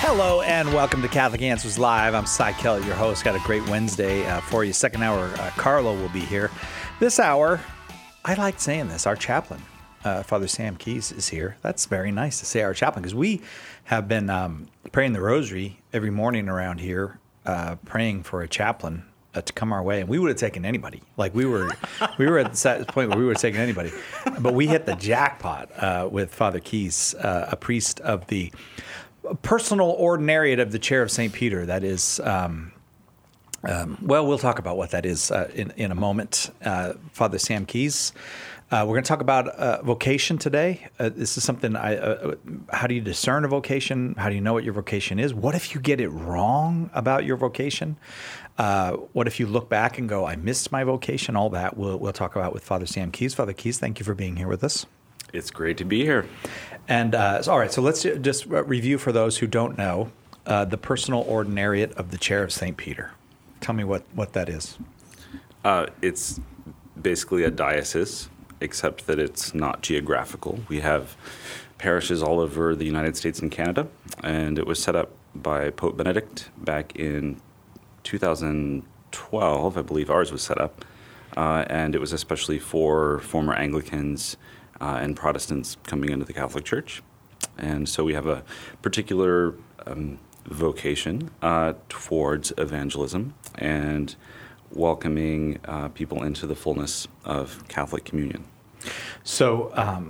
Hello and welcome to Catholic Answers Live. I'm Cy Kelly, your host. Got a great Wednesday for you. Second hour, Carlo will be here. This hour, I like saying this, our chaplain, Father Sam Keys, is here. That's very nice to say our chaplain, because we have been praying the rosary every morning around here, praying for a chaplain to come our way, and we would have taken anybody. Like we were at the point where we would have taken anybody, but we hit the jackpot with Father Keys, a priest of the personal ordinariate of the Chair of St. Peter. That is, we'll talk about what that is in a moment. Father Sam Keys. We're going to talk about vocation today. This is something how do you discern a vocation? How do you know what your vocation is? What if you get it wrong about your vocation? What if you look back and go, I missed my vocation? All that we'll talk about with Father Sam Keys. Father Keys, thank you for being here with us. It's great to be here. And all right, so let's just review for those who don't know the personal ordinariate of the Chair of St. Peter. Tell me what that is. It's basically a diocese, except that it's not geographical. We have parishes all over the United States and Canada, and it was set up by Pope Benedict back in 2012, I believe ours was set up, and it was especially for former Anglicans and Protestants coming into the Catholic Church. And so we have a particular vocation towards evangelism and welcoming people into the fullness of Catholic communion. So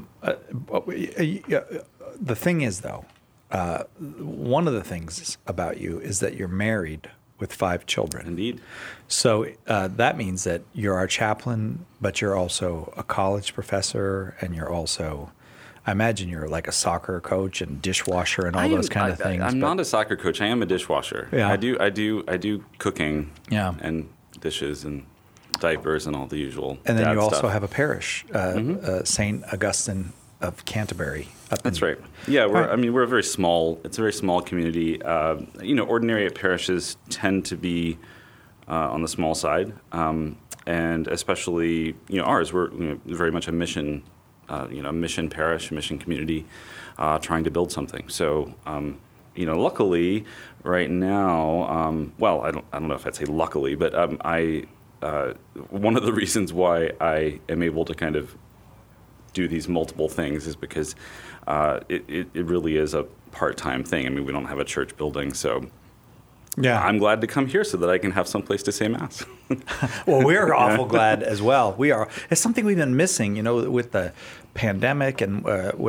the thing is, though, one of the things about you is that you're married with 5 children. Indeed. So that means that you're our chaplain, but you're also a college professor, and you're also, I imagine you're like a soccer coach and dishwasher and all those kind of things. I'm not a soccer coach. I am a dishwasher. Yeah. I do cooking. Yeah. And dishes and diapers and all the usual. And then you also stuff. have a parish, St. Augustine of Canterbury. That's right. Yeah, we're a very small. It's a very small community. Ordinariate parishes tend to be on the small side, and especially ours. We're very much a mission, mission parish, mission community, trying to build something. So, luckily, right now, I don't know if I'd say luckily, but one of the reasons why I am able to kind of do these multiple things is because it really is a part-time thing. I mean, we don't have a church building, so yeah, I'm glad to come here so that I can have some place to say Mass. Well, we're awful glad as well. We are. It's something we've been missing, with the pandemic and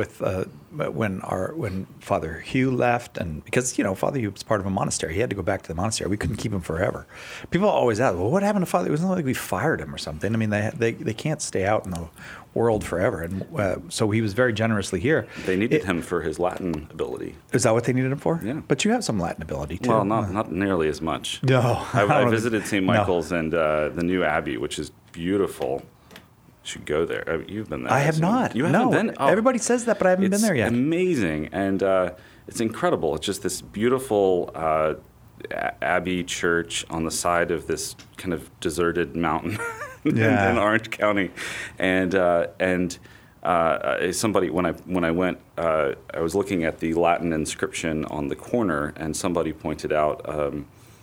when Father Hugh left, and because Father Hugh was part of a monastery, he had to go back to the monastery. We couldn't keep him forever. People always ask, well, what happened to Father? It wasn't like we fired him or something. I mean, they can't stay out in the world forever, and so he was very generously here. They needed him for his Latin ability. Is that what they needed him for? Yeah. But you have some Latin ability too. Well, not nearly as much. No. I visited St. Michael's and the new abbey, which is beautiful. You should go there. You've been there. I have not. You haven't been? Oh, everybody says that, but I haven't been there yet. It's amazing, and it's incredible. It's just this beautiful abbey church on the side of this kind of deserted mountain in Orange County, and somebody when I went, I was looking at the Latin inscription on the corner, and somebody pointed out.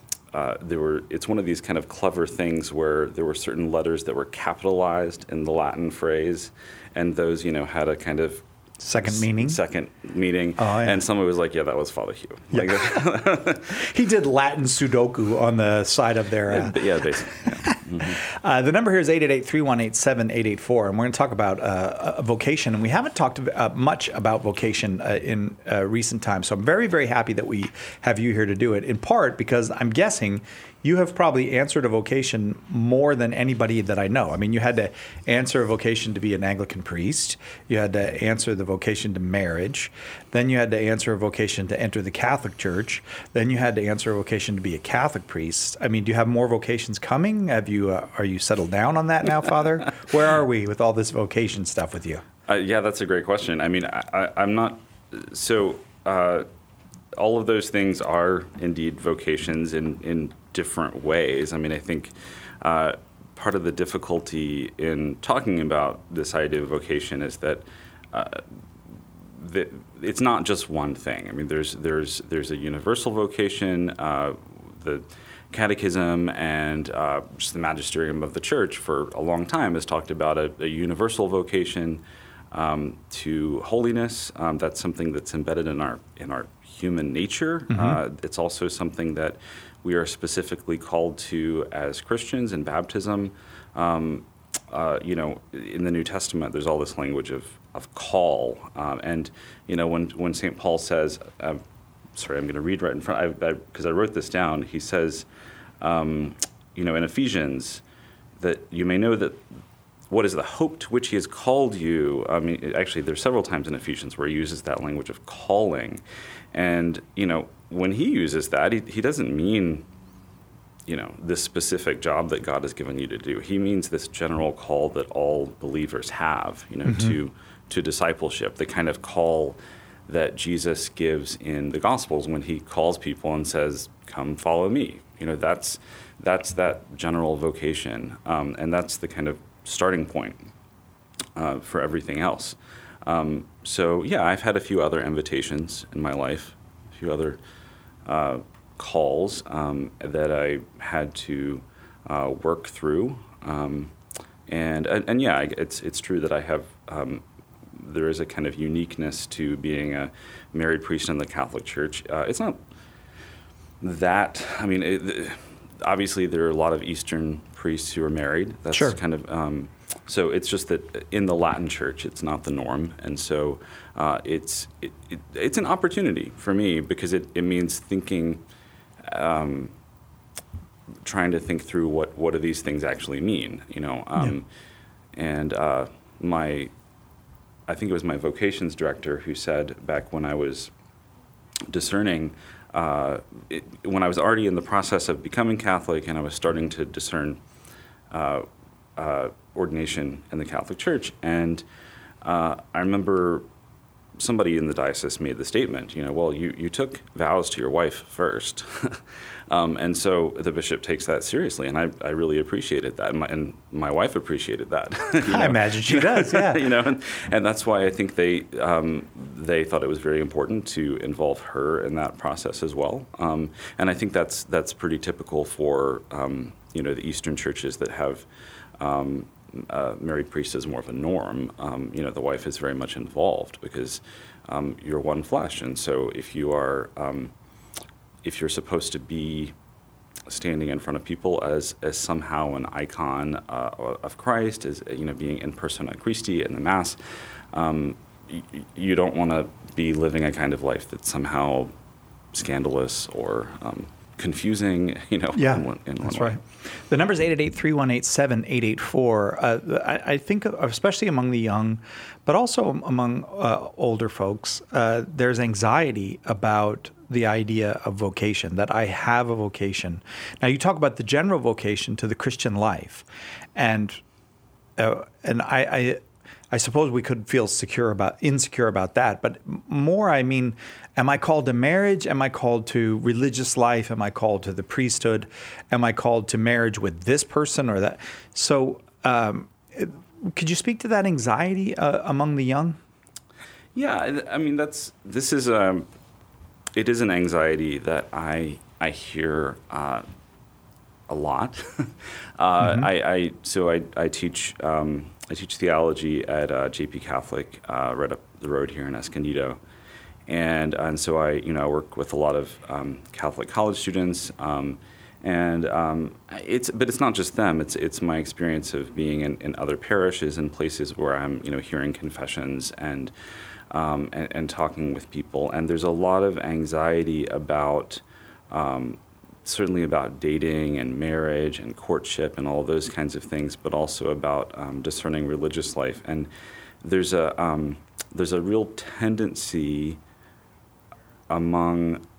It's one of these kind of clever things where there were certain letters that were capitalized in the Latin phrase, and those, had a kind of second meaning. Oh, yeah. And somebody was like, "Yeah, that was Father Hugh." Yeah. He did Latin Sudoku on the side of their. Yeah, basically. Yeah. Mm-hmm. The number here is 888-318-7884, and we're going to talk about a vocation. And we haven't talked much about vocation in recent times, so I'm very, very happy that we have you here to do it, in part because I'm guessing you have probably answered a vocation more than anybody that I know. I mean, you had to answer a vocation to be an Anglican priest. You had to answer the vocation to marriage. Then you had to answer a vocation to enter the Catholic Church. Then you had to answer a vocation to be a Catholic priest. I mean, do you have more vocations coming? Have you are you settled down on that now, Father? Where are we with all this vocation stuff with you? Yeah, that's a great question. I mean, I'm not so. All of those things are indeed vocations in different ways. I mean, I think part of the difficulty in talking about this idea of vocation is that it's not just one thing. I mean, there's a universal vocation. The Catechism and just the magisterium of the Church for a long time has talked about a universal vocation to holiness. That's something that's embedded in our human nature. It's also something that we are specifically called to as Christians in baptism. In the New Testament, there's all this language of call, and when St. Paul says, sorry, I'm going to read right in front because I wrote this down. He says, in Ephesians, that you may know that what is the hope to which he has called you. I mean, actually, there's several times in Ephesians where he uses that language of calling, and when he uses that, he doesn't mean this specific job that God has given you to do. He means this general call that all believers have, to discipleship, the kind of call that Jesus gives in the Gospels when he calls people and says, "Come, follow me." That's that general vocation, and that's the kind of starting point for everything else. So I've had a few other invitations in my life, a few other calls that I had to work through, it's true that I have. There is a kind of uniqueness to being a married priest in the Catholic Church. It's not that. I mean, obviously there are a lot of Eastern priests who are married. That's sure. kind of. So it's just that in the Latin Church, it's not the norm, and so it's an opportunity for me because it means thinking. Trying to think through what do these things actually mean, and I think it was my vocations director who said back when I was discerning, when I was already in the process of becoming Catholic and I was starting to discern ordination in the Catholic Church, and I remember somebody in the diocese made the statement, well, you took vows to your wife first. And so the bishop takes that seriously, and I really appreciated that, and my wife appreciated that. I imagine she does, yeah. And that's why I think they thought it was very important to involve her in that process as well. And I think that's pretty typical for the Eastern churches that have married priests as more of a norm. The wife is very much involved because you're one flesh, and so if you're supposed to be standing in front of people as somehow an icon of Christ, as being in persona Christi in the Mass, you don't want to be living a kind of life that's somehow scandalous or confusing, Yeah, in one that's way. right. The number is 888-318-7884. I think, especially among the young, but also among older folks, there's anxiety about the idea of vocation, that I have a vocation. Now, you talk about the general vocation to the Christian life, and I suppose we could feel insecure about that, but more, I mean, am I called to marriage? Am I called to religious life? Am I called to the priesthood? Am I called to marriage with this person or that? So, could you speak to that anxiety among the young? Yeah, I mean, it is an anxiety that I hear a lot. I teach theology at JP Catholic right up the road here in Escondido, and so I work with a lot of Catholic college students, it's not just them. It's my experience of being in other parishes and places where I'm hearing confessions and talking with people, and there's a lot of anxiety about. Certainly about dating and marriage and courtship and all those kinds of things, but also about discerning religious life. And there's a real tendency among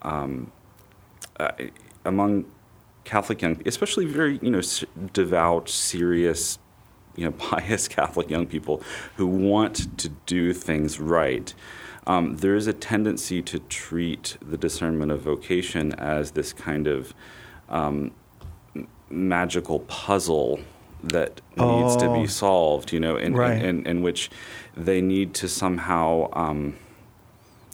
Catholic young, especially very devout, serious, pious Catholic young people who want to do things right. There is a tendency to treat the discernment of vocation as this kind of magical puzzle that needs to be solved, in which they need to somehow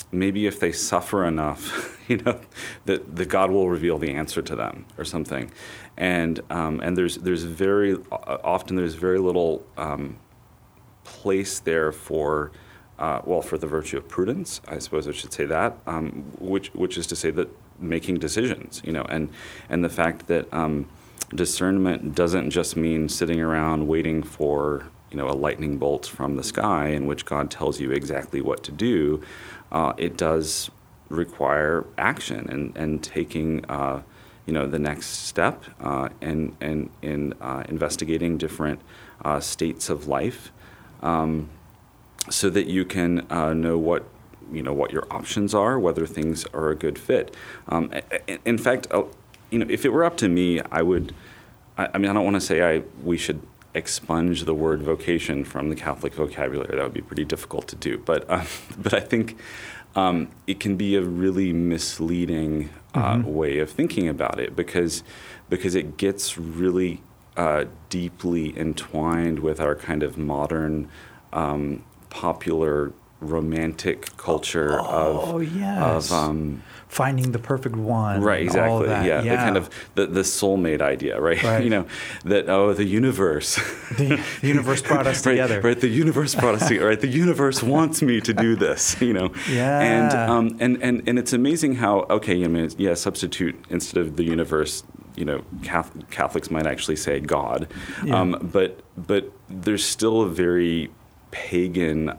maybe if they suffer enough, that God will reveal the answer to them or something. And there's very little place there for the virtue of prudence, I suppose I should say that, which is to say that making decisions, and the fact that discernment doesn't just mean sitting around waiting for a lightning bolt from the sky in which God tells you exactly what to do. It does require action and taking the next step and in investigating different states of life, so that you can know what your options are, whether things are a good fit. In fact, if it were up to me, I would. I don't want to say we should expunge the word vocation from the Catholic vocabulary. That would be pretty difficult to do. But I think it can be a really misleading way of thinking about it because it gets really deeply entwined with our kind of modern popular romantic culture of finding the perfect one. Right, exactly. All that. Yeah, the kind of the soulmate idea, right? That the universe. The universe brought us together. Right, the universe brought us together. Right, the universe wants me to do this, Yeah. And it's amazing how, substitute instead of the universe, Catholics might actually say God. Yeah. But there's still a very pagan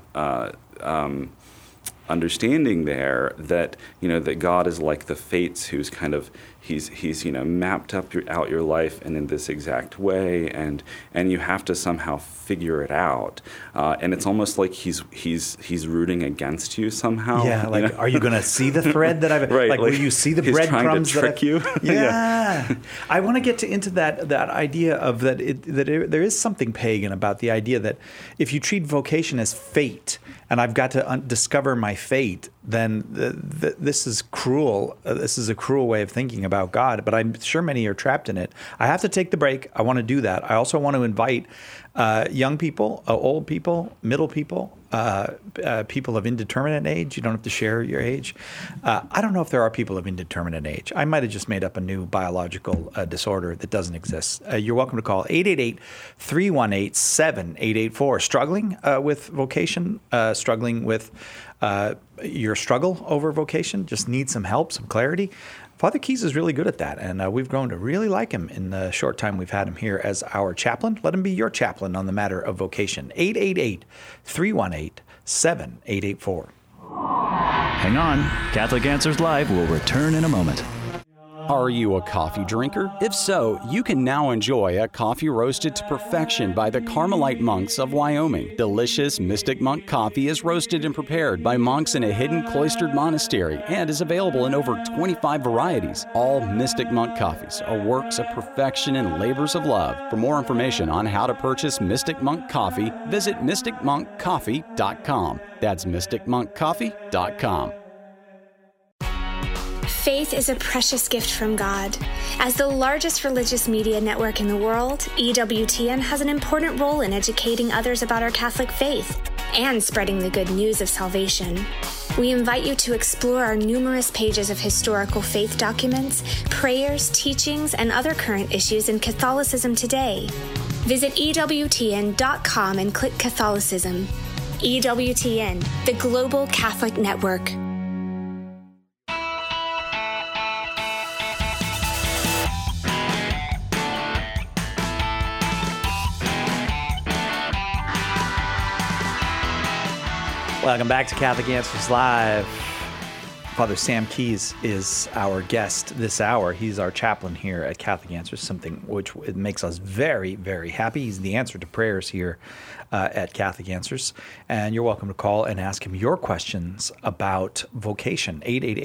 understanding there that that God is like the fates, who's kind of he's mapped out your life and in this exact way, and you have to somehow figure it out, and it's almost like he's rooting against you somehow. Yeah, like are you going to see the thread that I've right? Like will you see the breadcrumbs that trick you? Yeah. I want to get into that idea of that there is something pagan about the idea that if you treat vocation as fate, and I've got to discover my fate, then this is cruel. This is a cruel way of thinking about God, but I'm sure many are trapped in it. I have to take the break. I want to do that. I also want to invite young people, old people, middle people, people of indeterminate age. You don't have to share your age. I don't know if there are people of indeterminate age. I might have just made up a new biological disorder that doesn't exist. You're welcome to call 888-318-7884. Struggling with vocation, struggling with your struggle over vocation, just need some help, some clarity. Father Keys is really good at that, and we've grown to really like him in the short time we've had him here as our chaplain. Let him be your chaplain on the matter of vocation. 888-318-7884. Hang on. Catholic Answers Live will return in a moment. Are you a coffee drinker? If so, you can now enjoy a coffee roasted to perfection by the Carmelite monks of Wyoming. Delicious Mystic Monk coffee is roasted and prepared by monks in a hidden cloistered monastery and is available in over 25 varieties. All Mystic Monk coffees are works of perfection and labors of love. For more information on how to purchase Mystic Monk coffee, visit mysticmonkcoffee.com. That's mysticmonkcoffee.com. Faith is a precious gift from God. As the largest religious media network in the world, EWTN has an important role in educating others about our Catholic faith and spreading the good news of salvation. We invite you to explore our numerous pages of historical faith documents, prayers, teachings, and other current issues in Catholicism today. Visit EWTN.com and click Catholicism. EWTN, the Global Catholic Network. Welcome back to Catholic Answers Live. Father Sam Keys is our guest this hour. He's our chaplain here at Catholic Answers, something which it makes us very, very happy. He's the answer to prayers here at Catholic Answers. And you're welcome to call and ask him your questions about vocation,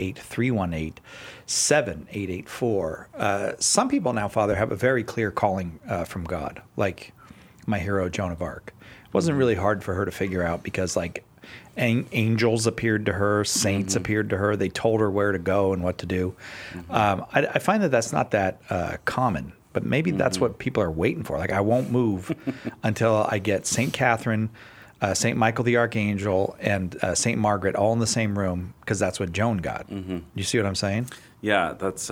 888-318-7884. Some people now, Father, have a very clear calling from God, like my hero, Joan of Arc. It wasn't really hard for her to figure out because, like, angels appeared to her, saints appeared to her. They told her where to go and what to do. I find that that's not that common, but maybe that's what people are waiting for. Like, I won't move until I get St. Catherine, St. Michael the Archangel, and St. Margaret all in the same room because that's what Joan got. Mm-hmm. You see what I'm saying? Yeah, that's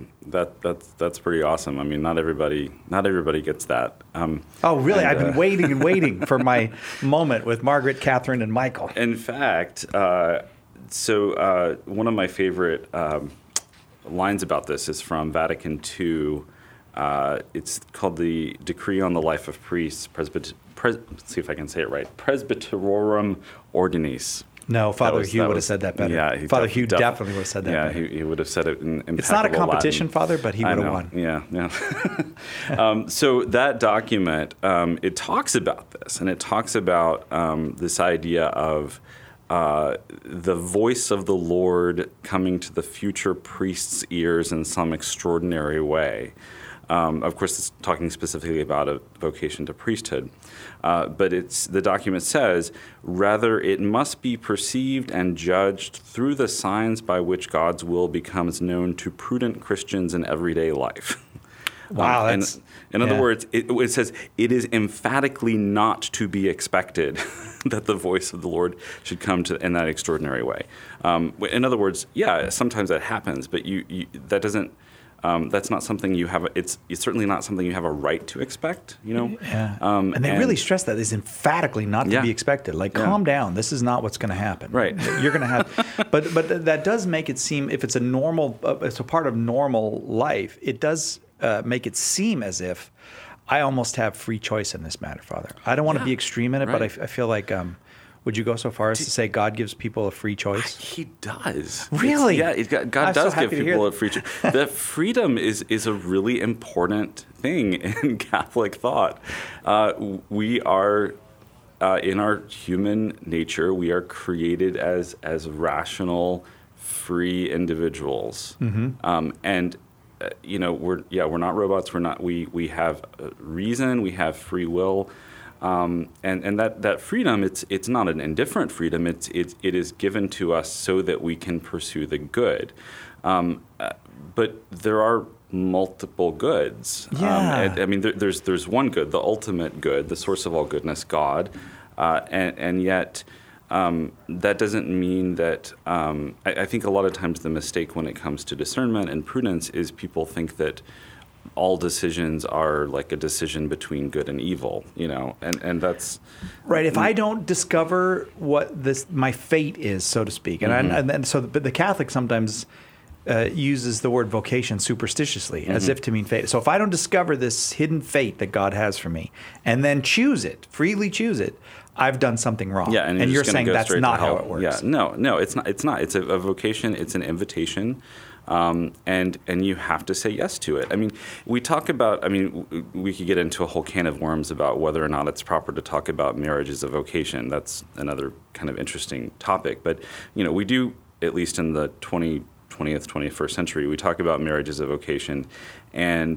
pretty awesome. I mean, not everybody gets that. Oh, really? I've been waiting and waiting for my moment with Margaret, Catherine, and Michael. In fact, so one of my favorite lines about this is from Vatican II. It's called the Decree on the Life of Priests, let's see if I can say it right, Presbyterorum Ordinis. No, Father Hugh would have said that better. Yeah, Father Hugh definitely would have said that better. Yeah, he would have said it in impeccable It's not a competition, Latin. Father, but he would have won. Yeah. So that document, it talks about this, and it talks about this idea of the voice of the Lord coming to the future priest's ears in some extraordinary way. Of course, it's talking specifically about a vocation to priesthood. But the document says, rather it must be perceived and judged through the signs by which God's will becomes known to prudent Christians in everyday life. Wow. In other words, it says it is emphatically not to be expected that the voice of the Lord should come in that extraordinary way. In other words, yeah, sometimes that happens, but that doesn't. That's not something you have. It's certainly not something you have a right to expect. Yeah. And they really stress that it's emphatically not to be expected. Like, calm down. This is not what's going to happen. Right. You're going to have. But that does make it seem, if it's it's a part of normal life, it does make it seem as if I almost have free choice in this matter, Father. I don't want to be extreme in it, but I feel like. Would you go so far as to say God gives people a free choice? He does. Really? God does give people a free choice. That freedom is a really important thing in Catholic thought. We are, in our human nature, we are created as rational, free individuals. Mm-hmm. And we're not robots. We have reason. We have free will. And that freedom, it's not an indifferent freedom. It is given to us so that we can pursue the good. But there are multiple goods. Yeah. There's one good, the ultimate good, the source of all goodness, God, and yet that doesn't mean that. I think a lot of times the mistake when it comes to discernment and prudence is people think that all decisions are like a decision between good and evil, and that's right. If I don't discover what my fate is, so to speak, and so the Catholic sometimes uses the word vocation superstitiously as if to mean fate. So if I don't discover this hidden fate that God has for me, and then freely choose it, I've done something wrong. Yeah, and you're saying that's not how it works. Yeah, no, it's not. It's not. It's a vocation. It's an invitation. And you have to say yes to it. I mean, we talk about, we could get into a whole can of worms about whether or not it's proper to talk about marriage as a vocation. That's another kind of interesting topic. But, we do, at least in the 20th, 21st century, we talk about marriage as a vocation. And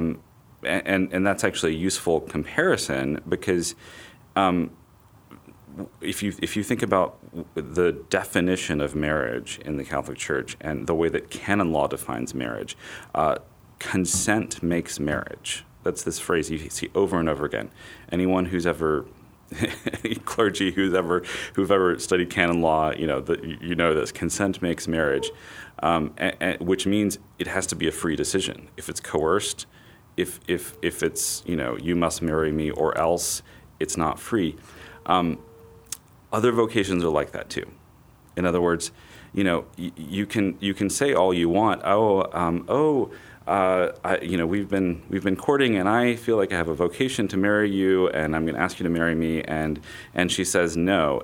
that's actually a useful comparison because if you think about the definition of marriage in the Catholic Church and the way that canon law defines marriage, consent makes marriage. That's this phrase you see over and over again. Anyone who's ever clergy who've ever studied canon law, this consent makes marriage, which means it has to be a free decision. If it's coerced, if it's you must marry me or else, it's not free. Other vocations are like that too. In other words, you can say all you want. We've been courting, and I feel like I have a vocation to marry you, and I'm going to ask you to marry me, and she says no.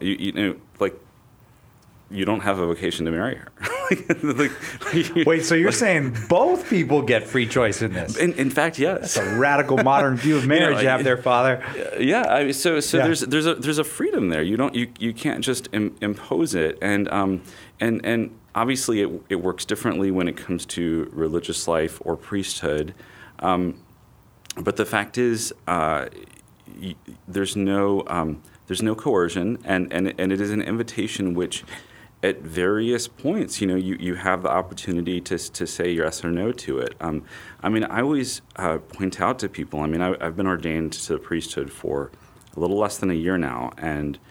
You don't have a vocation to marry her. Wait, so you're saying both people get free choice in this? In fact, yes. That's a radical modern view of marriage you have there, Father. Yeah. So there's a freedom there. You can't just impose it, and obviously it works differently when it comes to religious life or priesthood. But the fact is, there's no coercion, and it is an invitation which, at various points, you have the opportunity to say yes or no to it. I always point out to people, I've been ordained to the priesthood for a little less than a year now, and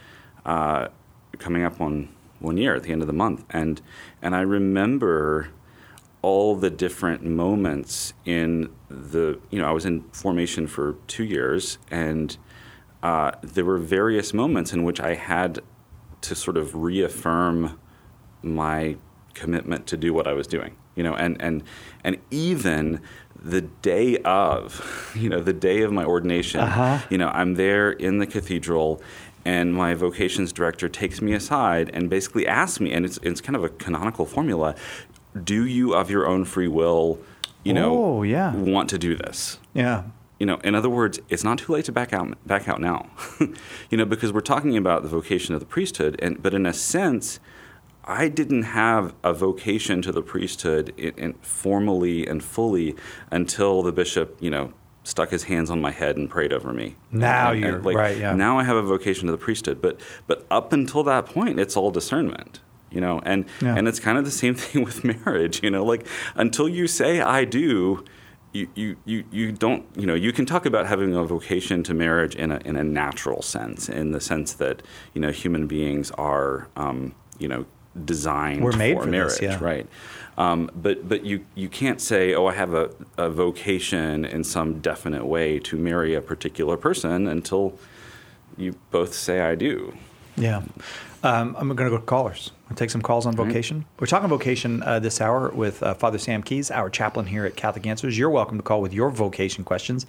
coming up on 1 year at the end of the month, and I remember all the different moments in the, I was in formation for 2 years, and there were various moments in which I had to sort of reaffirm my commitment to do what I was doing, and even the day of, the day of my ordination, I'm there in the cathedral, and my vocations director takes me aside and basically asks me, and it's kind of a canonical formula, do you of your own free will, want to do this? Yeah. In other words, it's not too late to back out now, because we're talking about the vocation of the priesthood, but in a sense, I didn't have a vocation to the priesthood formally and fully until the bishop, stuck his hands on my head and prayed over me. Now you're right. Yeah. Now I have a vocation to the priesthood, but up until that point, it's all discernment. And it's kind of the same thing with marriage. Until you say I do, you don't. You can talk about having a vocation to marriage in a natural sense, in the sense that human beings are designed We're made for marriage, this, yeah. right? But you can't say, I have a vocation in some definite way to marry a particular person until you both say I do. Yeah. I'm going to go to callers. We'll take some calls on vocation. Right. We're talking vocation this hour with Father Sam Keys, our chaplain here at Catholic Answers. You're welcome to call with your vocation questions.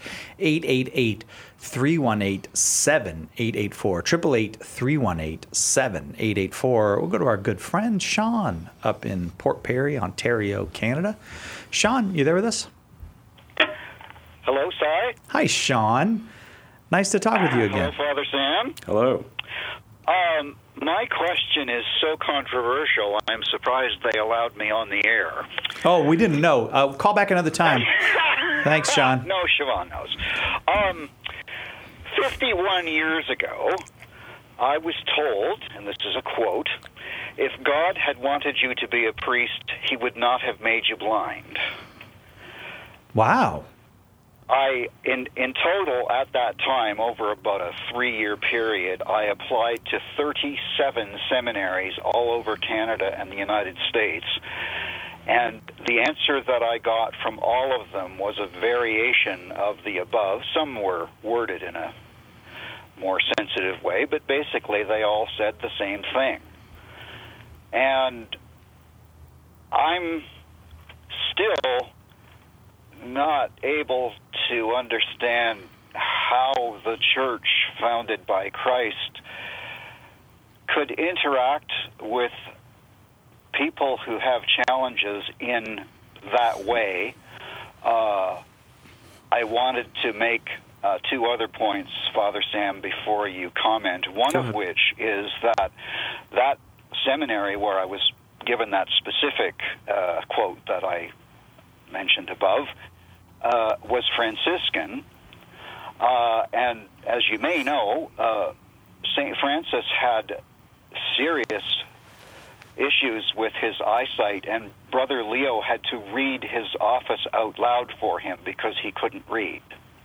888-318-7884. 888-318-7884. We'll go to our good friend Sean up in Port Perry, Ontario, Canada. Sean, you there with us? Hello, Si. Hi, Sean. Nice to talk with you again. Hello, Father Sam. Hello. My question is so controversial, I'm surprised they allowed me on the air. Oh, we didn't know. Call back another time. Thanks, Sean. No, Siobhan knows. 51 years ago, I was told, and this is a quote, if God had wanted you to be a priest, he would not have made you blind. Wow. In total, at that time, over about a 3-year period, I applied to 37 seminaries all over Canada and the United States. And the answer that I got from all of them was a variation of the above. Some were worded in a more sensitive way, but basically they all said the same thing. And I'm still not able to understand how the church founded by Christ could interact with people who have challenges in that way. I wanted to make 2 other points, Father Sam, before you comment. One of which is that seminary where I was given that specific quote that I mentioned above was Franciscan, and as you may know, St. Francis had serious issues with his eyesight, and Brother Leo had to read his office out loud for him because he couldn't read.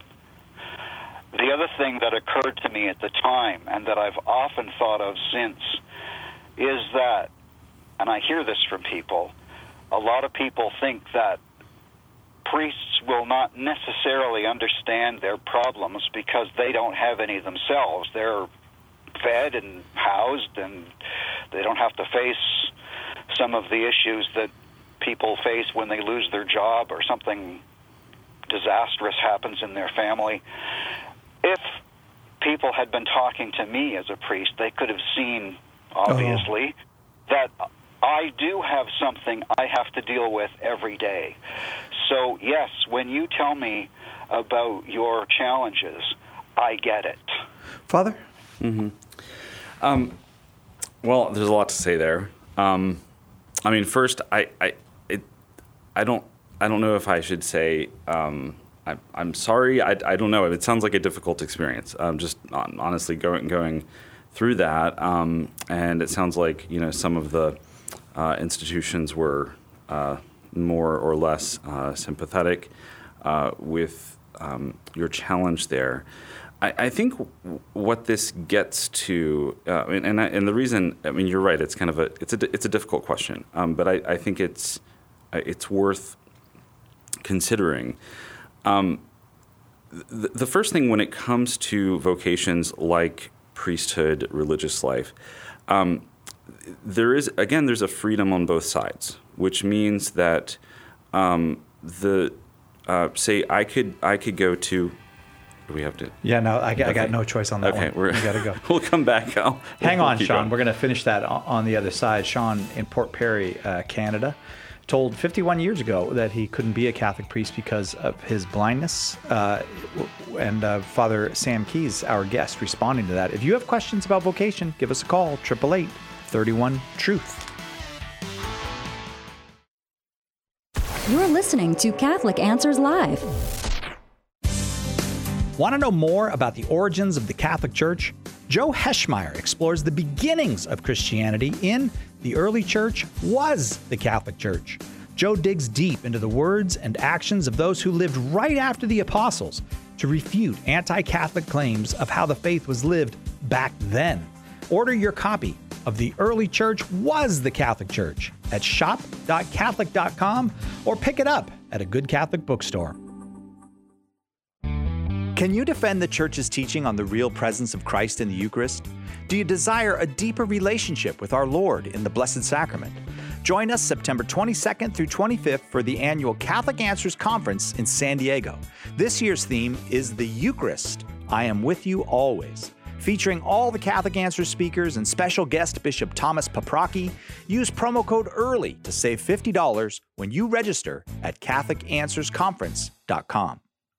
The other thing that occurred to me at the time, and that I've often thought of since, is that, and I hear this from people, a lot of people think that priests will not necessarily understand their problems because they don't have any themselves. They're fed and housed, and they don't have to face some of the issues that people face when they lose their job or something disastrous happens in their family. If people had been talking to me as a priest, they could have seen, obviously, that I do have something I have to deal with every day. So, yes, when you tell me about your challenges, I get it. Father? Mm-hmm. Well, there's a lot to say there. First, I don't know if I should say I'm sorry. I don't know. It sounds like a difficult experience. Just honestly going through that, and it sounds like some of the institutions were more or less sympathetic with your challenge there. I think what this gets to, and the reason, I mean, you're right. It's kind of it's a difficult question, but I think it's worth considering. The first thing when it comes to vocations like priesthood, religious life, there's a freedom on both sides, which means that say I could go to. Do we have to? Yeah, no, I got no choice on that one. Okay, we got to go. We'll come back. Hang on, Sean. We're going to finish that on the other side. Sean in Port Perry, Canada, told 51 years ago that he couldn't be a Catholic priest because of his blindness. And Father Sam Keys, our guest, responding to that. If you have questions about vocation, give us a call, 888-31-TRUTH. You're listening to Catholic Answers Live. Want to know more about the origins of the Catholic Church? Joe Heschmeyer explores the beginnings of Christianity in The Early Church Was the Catholic Church. Joe digs deep into the words and actions of those who lived right after the apostles to refute anti-Catholic claims of how the faith was lived back then. Order your copy of The Early Church Was the Catholic Church at shop.catholic.com or pick it up at a good Catholic bookstore. Can you defend the Church's teaching on the real presence of Christ in the Eucharist? Do you desire a deeper relationship with our Lord in the Blessed Sacrament? Join us September 22nd through 25th for the annual Catholic Answers Conference in San Diego. This year's theme is the Eucharist, I Am With You Always. Featuring all the Catholic Answers speakers and special guest Bishop Thomas Paprocki, use promo code EARLY to save $50 when you register at CatholicAnswersConference.com.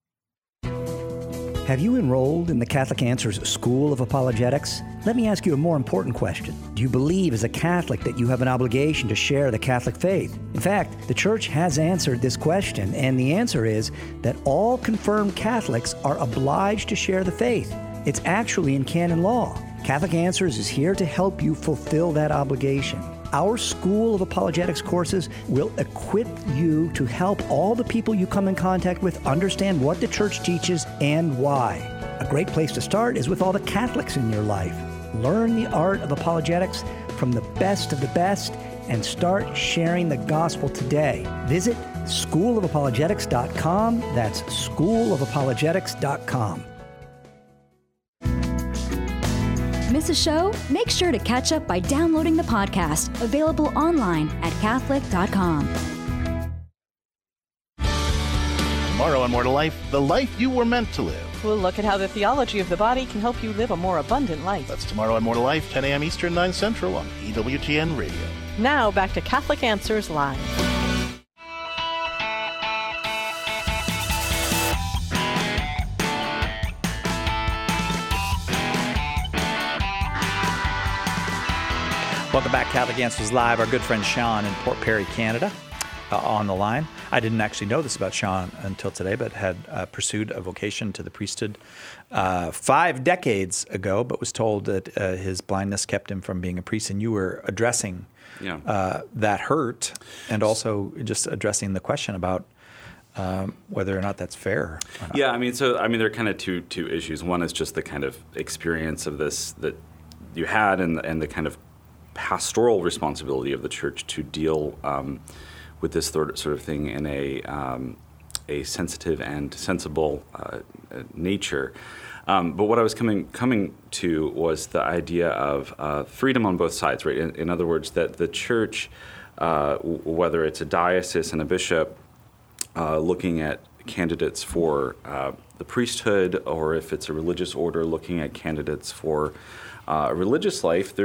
Have you enrolled in the Catholic Answers School of Apologetics? Let me ask you a more important question. Do you believe as a Catholic that you have an obligation to share the Catholic faith? In fact, the Church has answered this question, and the answer is that all confirmed Catholics are obliged to share the faith. It's actually in canon law. Catholic Answers is here to help you fulfill that obligation. Our School of Apologetics courses will equip you to help all the people you come in contact with understand what the Church teaches and why. A great place to start is with all the Catholics in your life. Learn the art of apologetics from the best of the best and start sharing the gospel today. Visit schoolofapologetics.com. That's schoolofapologetics.com. Miss a show? Make sure to catch up by downloading the podcast, available online at Catholic.com. Tomorrow on More to Life, the life you were meant to live. We'll look at how the theology of the body can help you live a more abundant life. That's tomorrow on More to Life, 10 a.m. Eastern, 9 Central on EWTN Radio. Now back to Catholic Answers Live. Welcome back, Catholic Answers Live. Our good friend Sean in Port Perry, Canada, on the line. I didn't actually know this about Sean until today, but had pursued a vocation to the priesthood 5 decades ago, but was told that his blindness kept him from being a priest. And you were addressing that hurt, and also just addressing the question about whether or not that's fair. Yeah, there are kind of two issues. One is just the kind of experience of this that you had, and the kind of pastoral responsibility of the Church to deal with this sort of thing in a sensitive and sensible nature. But what I was coming to was the idea of freedom on both sides, right? In other words, that the Church, whether it's a diocese and a bishop looking at candidates for the priesthood, or if it's a religious order looking at candidates for religious life,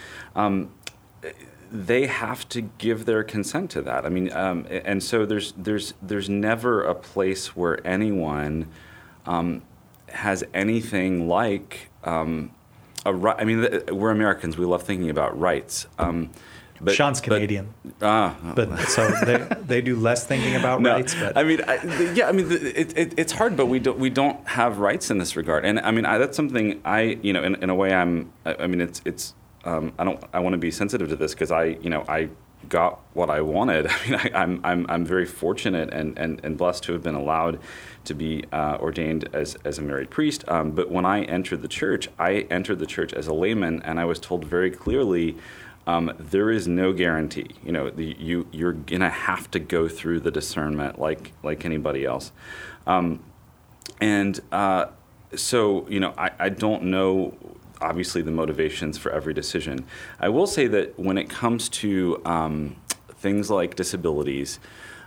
they have to give their consent to that. And so there's never a place where anyone has anything like a right. We're Americans. We love thinking about rights. But Sean's Canadian, but so they do less thinking about rights. But it's hard, but we don't have rights in this regard, and that's something in a way I want to be sensitive to this, because I got what I wanted. I mean, I'm very fortunate and blessed to have been allowed to be ordained as a married priest. But when I entered the church as a layman, and I was told very clearly, there is no guarantee. You know, you're gonna have to go through the discernment like anybody else. So, you know, I don't know, obviously, the motivations for every decision. I will say that when it comes to things like disabilities,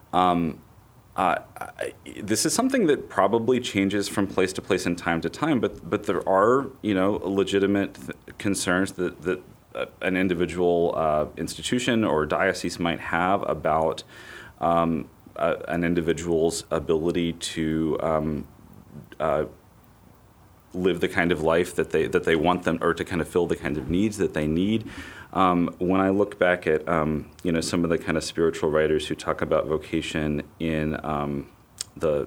this is something that probably changes from place to place and time to time, but there are, you know, legitimate concerns that an individual institution or diocese might have about an individual's ability to live the kind of life that they want them, or to kind of fill the kind of needs that they need. When I look back at you know, some of the kind of spiritual writers who talk about vocation in the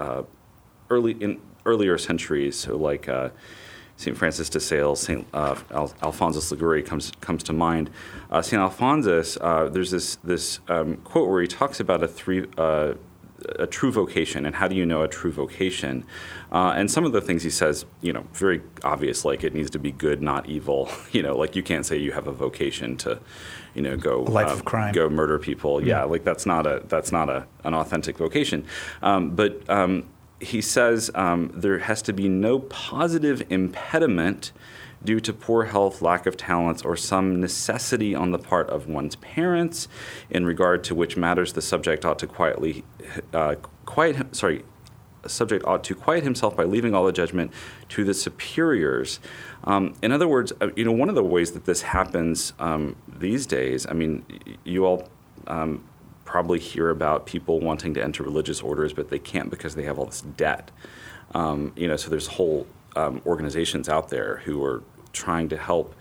earlier centuries, so like St. Francis de Sales, St. Alphonsus Liguori comes to mind. St. Alphonsus, there's this quote where he talks about a true vocation, and how do you know a true vocation? And some of the things he says, you know, very obvious, like it needs to be good, not evil. You know, like you can't say you have a vocation to, you know, go life of crime, go murder people. Yeah, like that's not an authentic vocation. But he says there has to be no positive impediment due to poor health, lack of talents, or some necessity on the part of one's parents, in regard to which matters the subject ought to quiet himself by leaving all the judgment to the superiors. In other words, you know, one of the ways that this happens these days, I mean, you all probably hear about people wanting to enter religious orders, but they can't because they have all this debt. You know, so there's whole organizations out there who are trying to help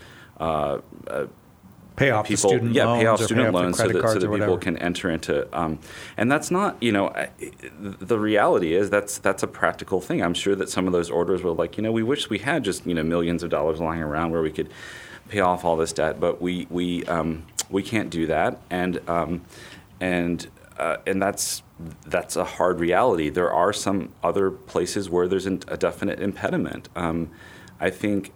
pay off people, student loans, pay off student the loans so that people can enter into, and that's not, you know, the reality is that's a practical thing. I'm sure that some of those orders were like, you know, we wish we had just, you know, millions of dollars lying around where we could pay off all this debt, but we can't do that, and that's a hard reality. There are some other places where there's a definite impediment. I think,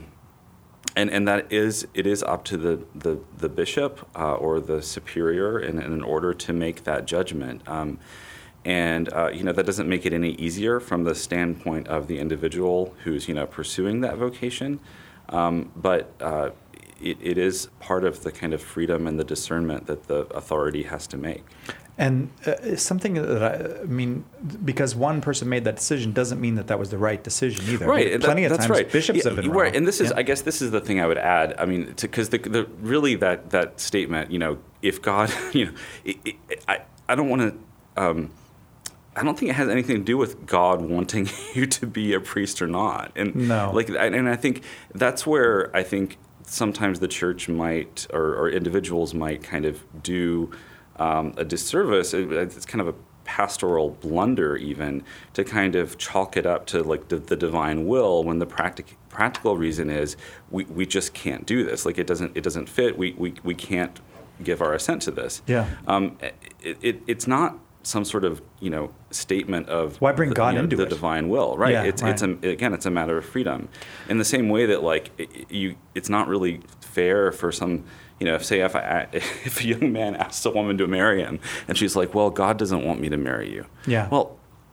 and that it is up to the bishop or the superior in an order to make that judgment. And you know, that doesn't make it any easier from the standpoint of the individual who's, you know, pursuing that vocation. But it is part of the kind of freedom and the discernment that the authority has to make. And something that I mean, because one person made that decision doesn't mean that was the right decision either. Right. Plenty of that's times right. bishops have been wrong. Right. And this is, I guess, this is the thing I would add. I mean, because really that statement, you know, if God, you know, I don't want to. I don't think it has anything to do with God wanting you to be a priest or not. And no. And I think that's where I think sometimes the church might or individuals might kind of do a disservice. It's kind of a pastoral blunder even to kind of chalk it up to like the divine will, when the practical reason is we just can't do this. Like it doesn't fit. We can't give our assent to this. Yeah. It's not some sort of, you know, statement of why bring God into the it? Divine will, right? Yeah, it's a matter of freedom. In the same way that like it's not really fair for some, you know, if a young man asks a woman to marry him and she's like, well, God doesn't want me to marry you. Yeah. Well,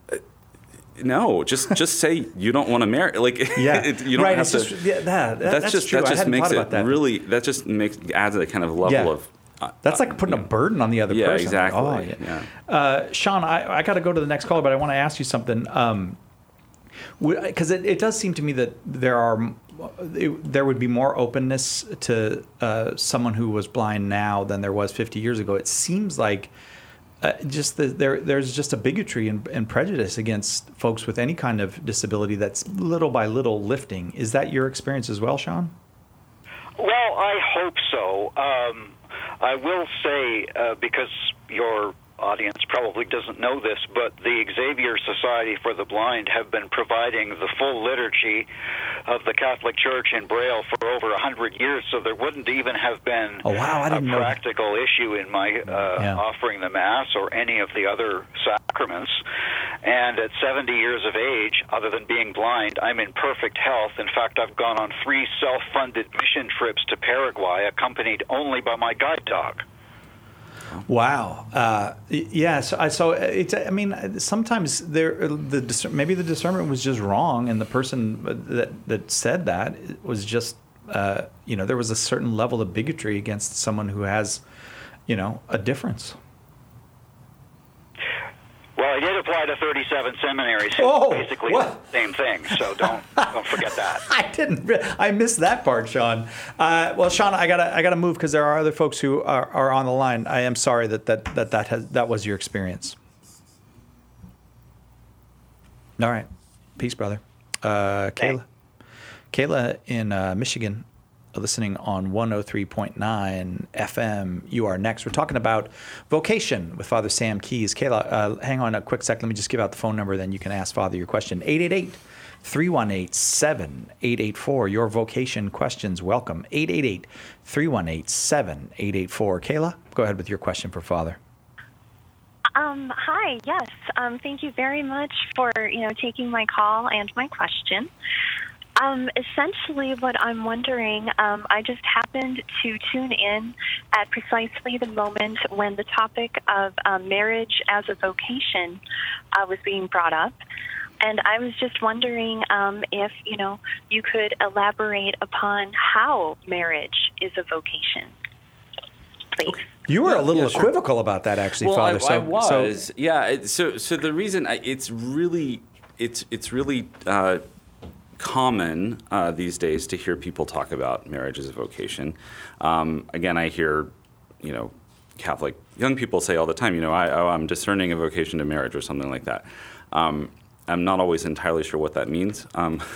no, just say you don't want to marry. Like, yeah, you don't have to. That's just true. That just makes it that. really. That just adds a kind of level of. That's like putting a burden on the other person. Exactly. Like, Sean, I got to go to the next caller, but I want to ask you something. Because it does seem to me that there would be more openness to someone who was blind now than there was 50 years ago. It seems like there's just a bigotry and prejudice against folks with any kind of disability that's little by little lifting. Is that your experience as well, Sean? Well, I hope so. I will say, because your audience probably doesn't know this, but the Xavier Society for the Blind have been providing the full liturgy of the Catholic Church in Braille for over 100 years, so there wouldn't even have been a practical issue in my offering the Mass or any of the other sacraments. And at 70 years of age, other than being blind, I'm in perfect health. In fact, I've gone on 3 self-funded mission trips to Paraguay, accompanied only by my guide dog. Wow. So it's. I mean, sometimes maybe the discernment was just wrong, and the person that said that was just, there was a certain level of bigotry against someone who has, a difference. Well, I did apply to 37 seminaries, so basically the same thing. So don't forget that. I missed that part, Sean. Well, Sean, I gotta move because there are other folks who are on the line. I am sorry that was your experience. All right, peace, brother. Kayla in Michigan, listening on 103.9 FM. You are next. We're talking about vocation with Father Sam Keys. Kayla, hang on a quick sec. Let me just give out the phone number, then you can ask Father your question. 888-318-7884. Your vocation questions welcome. 888-318-7884. Kayla, go ahead with your question for Father. Hi, yes. Thank you very much for, taking my call and my question. Essentially, what I'm wondering, I just happened to tune in at precisely the moment when the topic of marriage as a vocation was being brought up. And I was just wondering if, you could elaborate upon how marriage is a vocation, please. Okay. You were a little equivocal about that, actually, Father. I was. So the reason it's really common these days to hear people talk about marriage as a vocation. Again, I hear, Catholic young people say all the time, I'm discerning a vocation to marriage or something like that. I'm not always entirely sure what that means.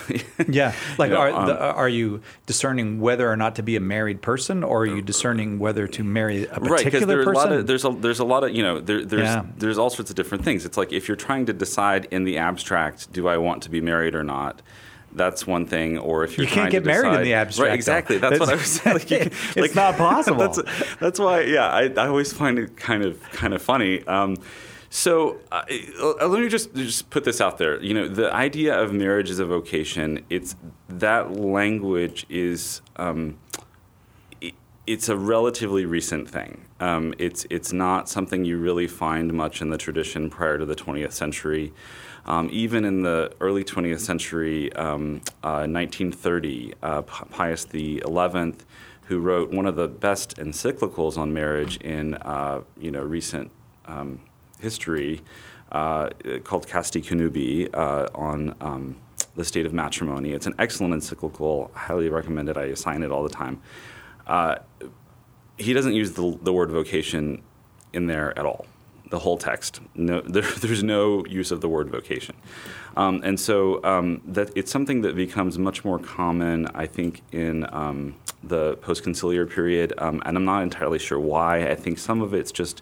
Are you discerning whether or not to be a married person, or are you discerning whether to marry a particular person? There's a lot of there's all sorts of different things. It's like if you're trying to decide in the abstract, do I want to be married or not? That's one thing. Or if you're you can't get married in the abstract, right? Exactly. That's what I was saying. It's not possible. That's why. Yeah, I always find it kind of funny. So let me just put this out there. The idea of marriage as a vocation, that language is it's a relatively recent thing. It's not something you really find much in the tradition prior to the 20th century. Even in the early 20th century, 1930, Pius XI, who wrote one of the best encyclicals on marriage in recent history, called Casti Connubii, on the state of matrimony. It's an excellent encyclical. I highly recommend it. I assign it all the time. He doesn't use the word vocation in there at all. The whole text. No, there's no use of the word vocation. And so that it's something that becomes much more common, I think, in the post-conciliar period. And I'm not entirely sure why. I think some of it's just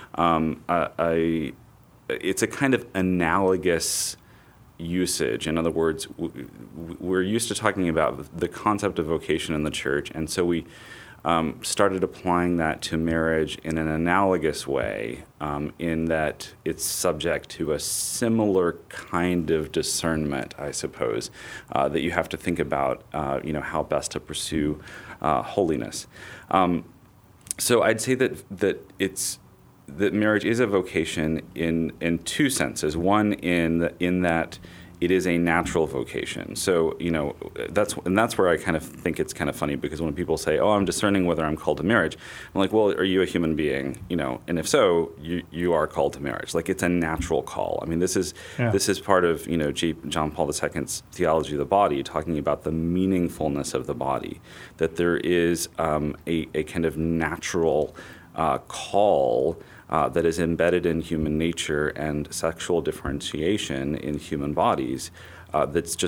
it's a kind of analogous usage. In other words, we're used to talking about the concept of vocation in the church, and so we started applying that to marriage in an analogous way, in that it's subject to a similar kind of discernment, I suppose, that you have to think about, how best to pursue holiness. So I'd say that marriage is a vocation in two senses. One, in that it is a natural vocation. So, that's where I kind of think it's kind of funny, because when people say, "Oh, I'm discerning whether I'm called to marriage," I'm like, "Well, are you a human being? And if so, you are called to marriage. Like, it's a natural call. I mean, this is part of John Paul II's theology of the body, talking about the meaningfulness of the body, that there is a kind of natural call that is embedded in human nature and sexual differentiation in human bodies. That's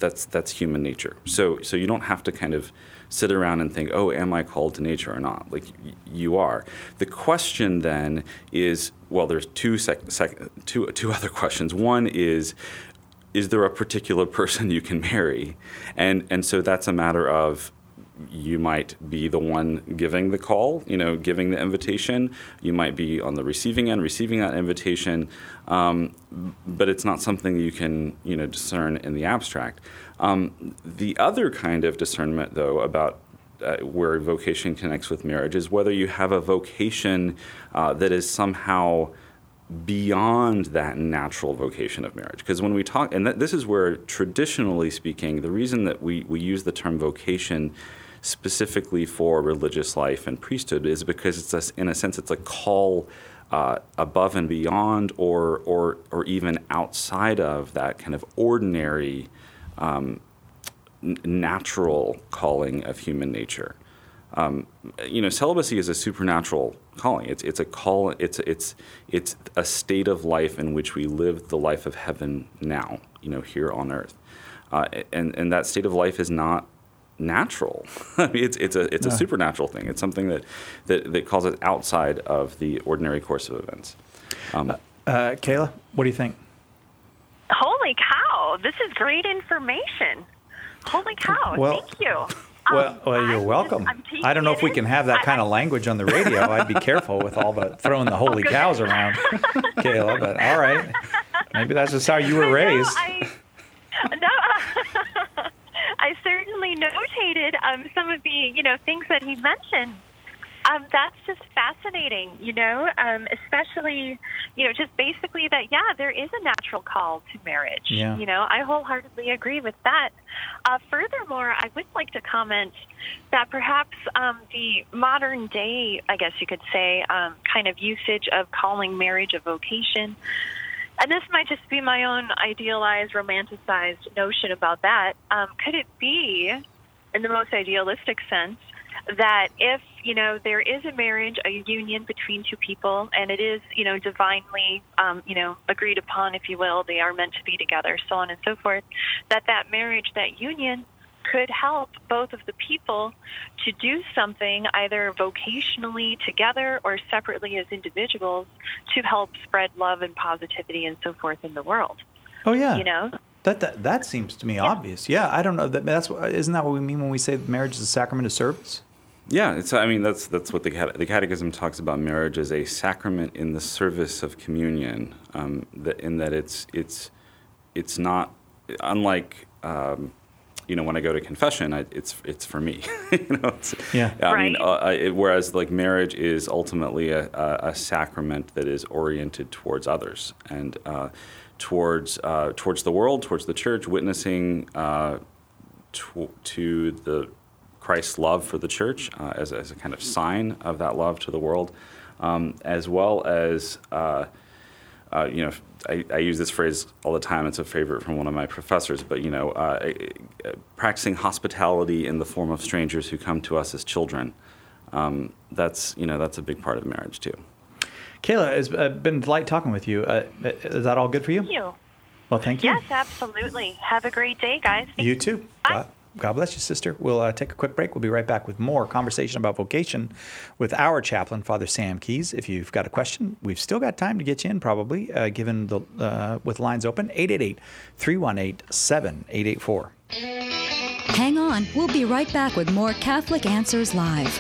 that's human nature. So you don't have to kind of sit around and think, oh, am I called to nature or not? Like you are. The question then is, well, there's two other questions. One is there a particular person you can marry? And so that's a matter of, you might be the one giving the call, giving the invitation. You might be on the receiving end, receiving that invitation. But it's not something you can, discern in the abstract. The other kind of discernment, though, about where vocation connects with marriage is whether you have a vocation that is somehow beyond that natural vocation of marriage. Because when we talk, and this is where, traditionally speaking, the reason that we use the term vocation specifically for religious life and priesthood is because in a sense, it's a call above and beyond, or even outside of that kind of ordinary natural calling of human nature. Celibacy is a supernatural calling. It's a call. It's a state of life in which we live the life of heaven now, here on earth, and that state of life is not natural. I mean, it's a supernatural thing. It's something that calls it outside of the ordinary course of events. Kayla, what do you think? Holy cow! This is great information. Holy cow! Thank you. Well, you're welcome. I don't know if we can have that kind of language on the radio. I'd be careful with all the throwing the holy cows around, Kayla. But all right, maybe that's just how you were raised. I certainly notated some of the things that he mentioned. That's just fascinating, especially, just basically that, there is a natural call to marriage. Yeah. I wholeheartedly agree with that. Furthermore, I would like to comment that perhaps the modern day, I guess you could say, kind of usage of calling marriage a vocation, and this might just be my own idealized, romanticized notion about that, could it be, in the most idealistic sense, that if, there is a marriage, a union between two people, and it is, divinely, agreed upon, if you will, they are meant to be together, so on and so forth, that marriage, that union could help both of the people to do something either vocationally together or separately as individuals to help spread love and positivity and so forth in the world. Oh, yeah. That seems to me obvious. Yeah, I don't know. Isn't that what we mean when we say marriage is a sacrament of service? Yeah, that's what the Catechism talks about marriage as a sacrament in the service of communion. In that it's not unlike when I go to confession, it's for me. Whereas like marriage is ultimately a sacrament that is oriented towards others and towards the world, towards the church, witnessing to the Christ's love for the church as a kind of sign of that love to the world, as well as I use this phrase all the time. It's a favorite from one of my professors, but practicing hospitality in the form of strangers who come to us as children. That's a big part of marriage too. Kayla, it's been a delight talking with you. Is that all good for you? Thank you. Well, thank you. Yes, absolutely. Have a great day, guys. You too. Bye. God bless you, sister. We'll take a quick break. We'll be right back with more conversation about vocation with our chaplain, Father Sam Keys. If you've got a question, we've still got time to get you in, probably, given with lines open, 888-318-7884. Hang on. We'll be right back with more Catholic Answers Live.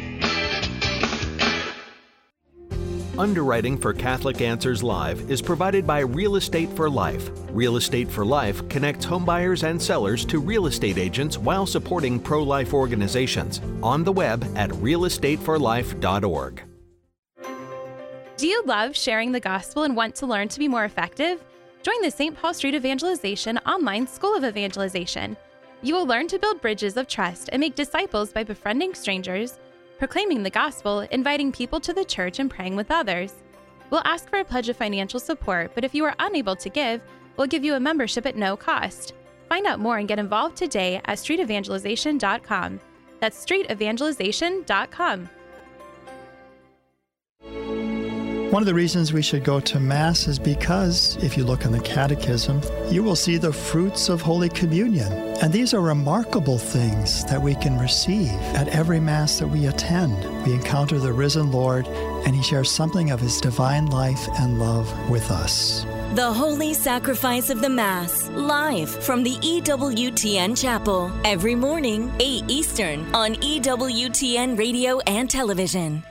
Underwriting for Catholic Answers Live is provided by Real Estate for Life. Real Estate for Life connects homebuyers and sellers to real estate agents while supporting pro-life organizations. On the web at realestateforlife.org. Do you love sharing the gospel and want to learn to be more effective? Join the St. Paul Street Evangelization online School of Evangelization. You will learn to build bridges of trust and make disciples by befriending strangers, proclaiming the gospel, inviting people to the church, and praying with others. We'll ask for a pledge of financial support, but if you are unable to give, we'll give you a membership at no cost. Find out more and get involved today at streetevangelization.com. That's streetevangelization.com. One of the reasons we should go to Mass is because, if you look in the Catechism, you will see the fruits of Holy Communion. And these are remarkable things that we can receive at every Mass that we attend. We encounter the risen Lord, and He shares something of His divine life and love with us. The Holy Sacrifice of the Mass, live from the EWTN Chapel, every morning, 8 Eastern, on EWTN Radio and Television.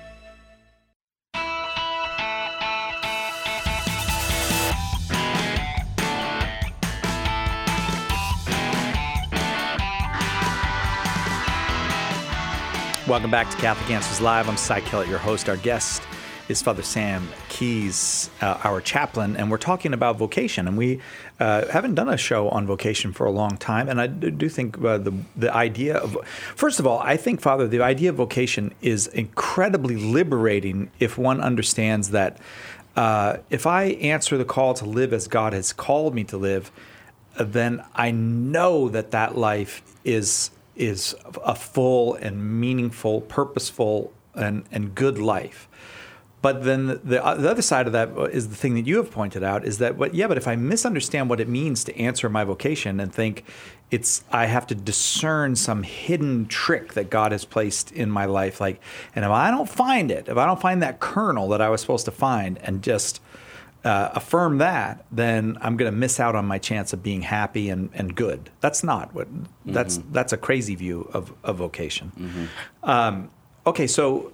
Welcome back to Catholic Answers Live. I'm Cy Kellett, your host. Our guest is Father Sam Keys, our chaplain, and we're talking about vocation. And we haven't done a show on vocation for a long time. And I do think the idea of, first of all, I think, Father, the idea of vocation is incredibly liberating if one understands that if I answer the call to live as God has called me to live, then I know that life is a full and meaningful, purposeful, and good life. But then the other side of that is the thing that you have pointed out, is that, but if I misunderstand what it means to answer my vocation and think I have to discern some hidden trick that God has placed in my life, and if I don't find that kernel that I was supposed to find and just affirm that, then I'm going to miss out on my chance of being happy and good. That's not what. That's a crazy view of vocation. Okay, so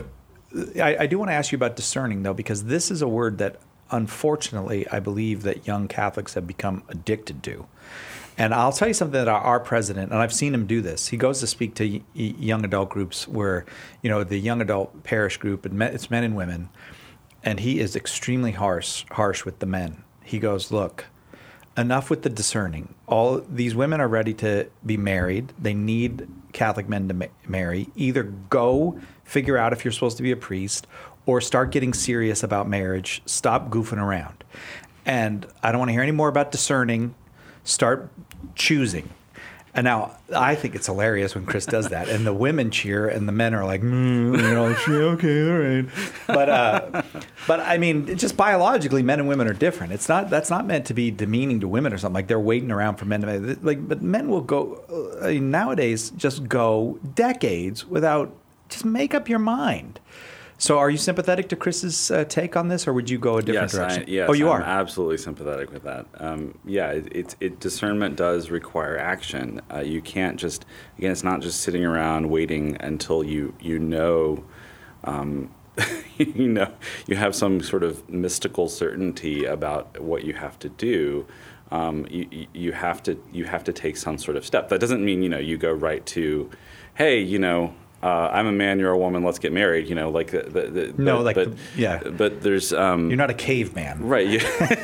I do want to ask you about discerning, though, because this is a word that, unfortunately, I believe that young Catholics have become addicted to. And I'll tell you something that our president, and I've seen him do this, he goes to speak to young adult groups where, the young adult parish group, and it's men and women, and he is extremely harsh with the men. He goes, look, enough with the discerning. All these women are ready to be married. They need Catholic men to marry. Either go figure out if you're supposed to be a priest or start getting serious about marriage. Stop goofing around. And I don't want to hear any more about discerning. Start choosing. And now, I think it's hilarious when Chris does that, and the women cheer, and the men are like, okay, all right. But I mean, just biologically, men and women are different. That's not meant to be demeaning to women or something. Like they're waiting around for men to but men will go nowadays. Just go decades without. Just make up your mind. So are you sympathetic to Chris's take on this, or would you go a different direction? Yes, oh, you are? I'm absolutely sympathetic with that. Discernment does require action. You can't just, again, it's not just sitting around waiting until you have some sort of mystical certainty about what you have to do. You have to take some sort of step. That doesn't mean, you go right to, hey, I'm a man, you're a woman, let's get married. But there's you're not a caveman, right?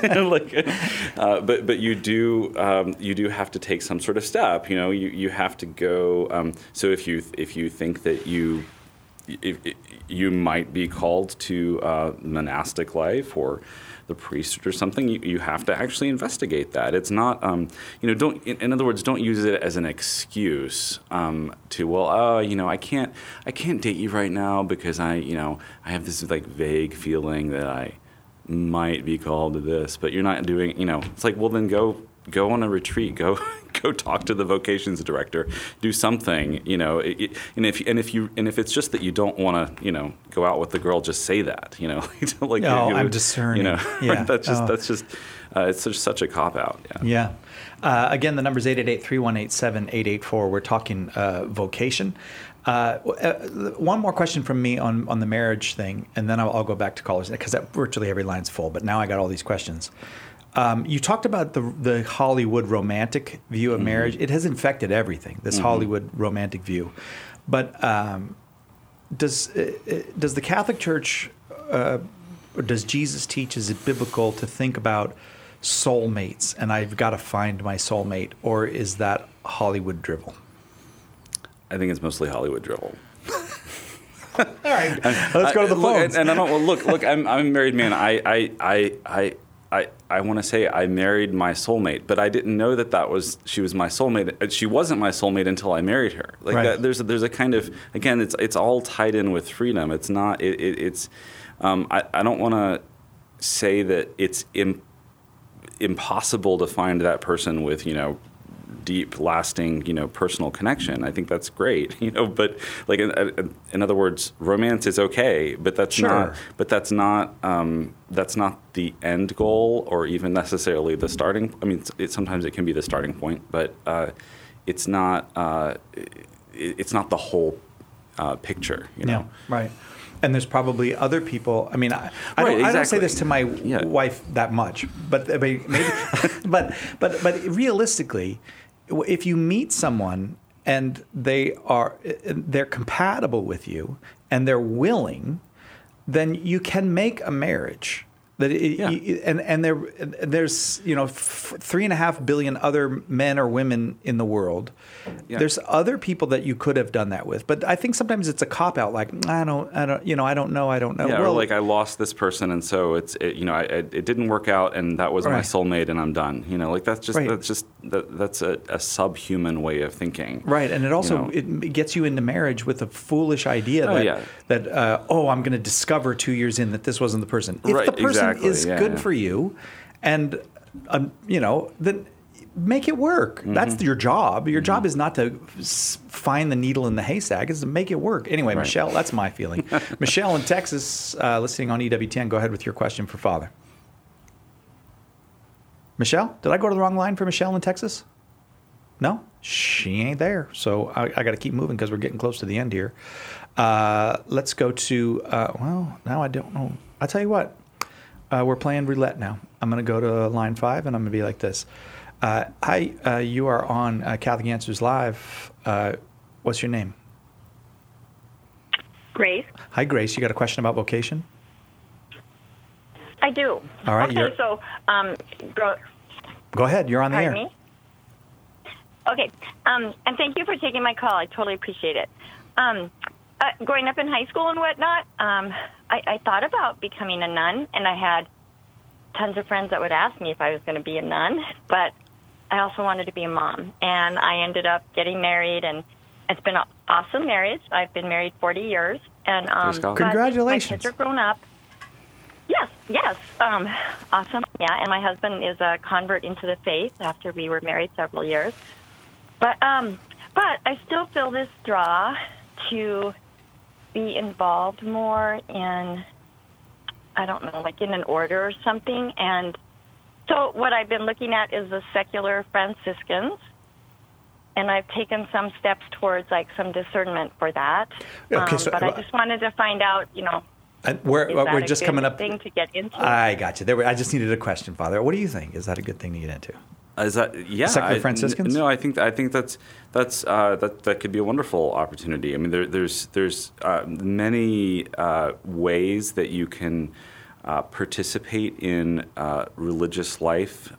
But you do have to take some sort of step. You have to go. So if you think that you might be called to monastic life or the priesthood or something, you have to actually investigate that. It's not, in other words, don't use it as an excuse to, I can't date you right now because I have this vague feeling that I might be called to this, but you're not doing, it's like, well, then go on a retreat, go talk to the vocations director, do something, and if it's just that you don't want to, go out with the girl, just say that, I'm discerning. Yeah. That's just it's such a cop out. Yeah. Again, the number is 888-318-7884. We're talking vocation. One more question from me on the marriage thing, and then I'll go back to callers because virtually every line's full. But now I got all these questions. You talked about the Hollywood romantic view of marriage. It has infected everything, this Hollywood romantic view. But does the Catholic Church, or does Jesus teach, is it biblical to think about soulmates and I've got to find my soulmate, or is that Hollywood drivel? I think it's mostly Hollywood drivel. All right, let's go to the phones. And I don't look. I'm a married man. I want to say I married my soulmate, but I didn't know she was my soulmate. She wasn't my soulmate until I married her. There's a kind of, again, it's all tied in with freedom. It's not. It's I don't want to say that it's impossible to find that person with, deep, lasting, personal connection. I think that's great, but like in other words, romance is okay, but that's not the end goal or even necessarily the starting. I mean, sometimes it can be the starting point, but it's not the whole picture, Yeah, right. And there's probably other people. I mean, I don't say this to my wife that much, but maybe, but realistically, if you meet someone and they're compatible with you and they're willing, then you can make a marriage. And there's 3.5 billion other men or women in the world. Yeah. There's other people that you could have done that with, but I think sometimes it's a cop out. Like I don't know. Yeah, well, or like I lost this person, and so it didn't work out, and that was my soulmate, and I'm done. That's a subhuman way of thinking. Right, and it also it gets you into marriage with a foolish idea that I'm going to discover 2 years in that this wasn't the person. If the person is good for you, and then make it work. Mm-hmm. That's your job. Your job is not to find the needle in the haystack; it's to make it work. Anyway, Michelle, that's my feeling. Michelle in Texas, listening on EWTN. Go ahead with your question for Father. Michelle, did I go to the wrong line for Michelle in Texas? No, she ain't there. So I got to keep moving because we're getting close to the end here. Let's go to. Now I don't know. I'll tell you what. We're playing roulette now. I'm going to go to line 5, and I'm going to be like this. Hi, you are on Catholic Answers Live. What's your name? Grace. Hi, Grace. You got a question about vocation? I do. All right. Okay, so go ahead. You're on the air. Me? Okay. And thank you for taking my call. I totally appreciate it. Growing up in high school and whatnot, I thought about becoming a nun, and I had tons of friends that would ask me if I was going to be a nun, but I also wanted to be a mom, and I ended up getting married, and it's been an awesome marriage. I've been married 40 years, and congratulations. My kids are grown up. Yes, awesome. Yeah, and my husband is a convert into the faith after we were married several years, but I still feel this draw to be involved more in, I don't know, like in an order or something. And so what I've been looking at is the secular Franciscans, and I've taken some steps towards like some discernment for that. Okay, but I just wanted to find out, we're just coming up. Thing to get into. I got you. I just needed a question, Father. What do you think? Is that a good thing to get into? Is that Secular Franciscans? No, I think that could be a wonderful opportunity. I mean, there's many ways that you can participate in religious life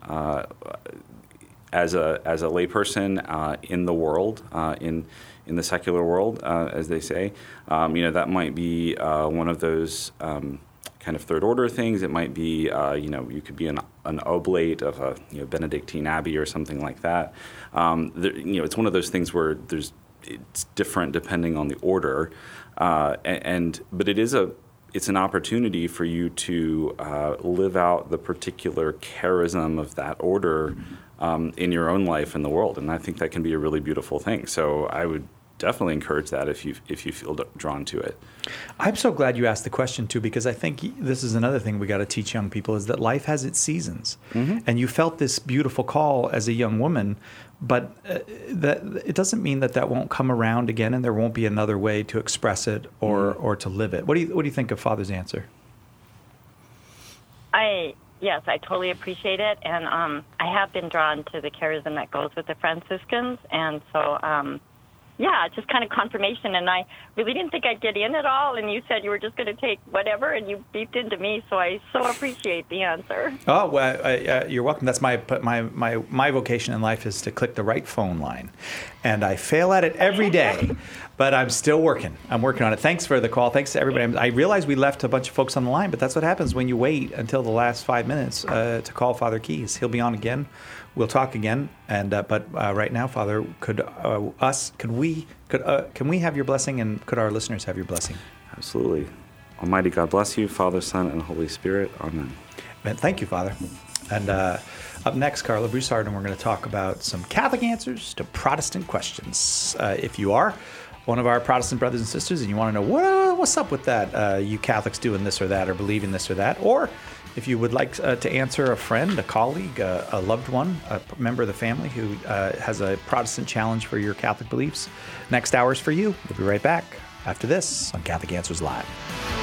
as a layperson in the world, in the secular world, as they say. That might be one of those kind of third order things. It might be, you could be an oblate of a Benedictine abbey or something like that. It's one of those things where it's different depending on the order, but it's an opportunity for you to live out the particular charism of that order in your own life in the world, and I think that can be a really beautiful thing. So I would definitely encourage that if you feel drawn to it. I'm so glad you asked the question too, because I think this is another thing we got to teach young people is that life has its seasons, and you felt this beautiful call as a young woman, but that it doesn't mean that won't come around again, and there won't be another way to express it or to live it. What do you think of Father's answer? Yes, I totally appreciate it, and I have been drawn to the charism that goes with the Franciscans, and so. Yeah, just kind of confirmation, and I really didn't think I'd get in at all, and you said you were just going to take whatever, and you beeped into me, so I so appreciate the answer. Oh, well, you're welcome. That's my vocation in life is to click the right phone line, and I fail at it every day, but I'm still working. I'm working on it. Thanks for the call. Thanks to everybody. I realize we left a bunch of folks on the line, but that's what happens when you wait until the last 5 minutes to call Father Keys. He'll be on again. We'll talk again, and but right now, Father, can we have your blessing, and could our listeners have your blessing? Absolutely. Almighty God bless you, Father, Son, and Holy Spirit. Amen. And thank you, Father. And up next, Carla Broussard, and we're going to talk about some Catholic answers to Protestant questions. If you are one of our Protestant brothers and sisters and you want to know what's up with that, you Catholics doing this or that or believing this or that, or if you would like to answer a friend, a colleague, a loved one, a member of the family who has a Protestant challenge for your Catholic beliefs, next hour is for you. We'll be right back after this on Catholic Answers Live.